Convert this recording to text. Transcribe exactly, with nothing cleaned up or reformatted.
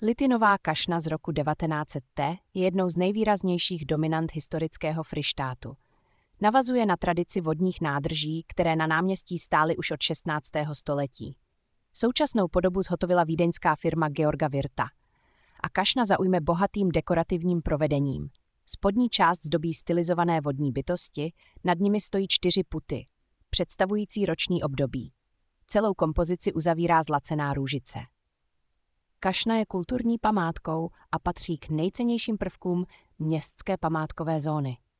Litinová kašna z roku devatenáct set T je jednou z nejvýraznějších dominant historického Fryštátu. Navazuje na tradici vodních nádrží, které na náměstí stály už od šestnáctého století. Současnou podobu zhotovila vídeňská firma Georga Wirta. A kašna zaujme bohatým dekorativním provedením. Spodní část zdobí stylizované vodní bytosti, nad nimi stojí čtyři puty, představující roční období. Celou kompozici uzavírá zlacená růžice. Kašna je kulturní památkou a patří k nejcennějším prvkům městské památkové zóny.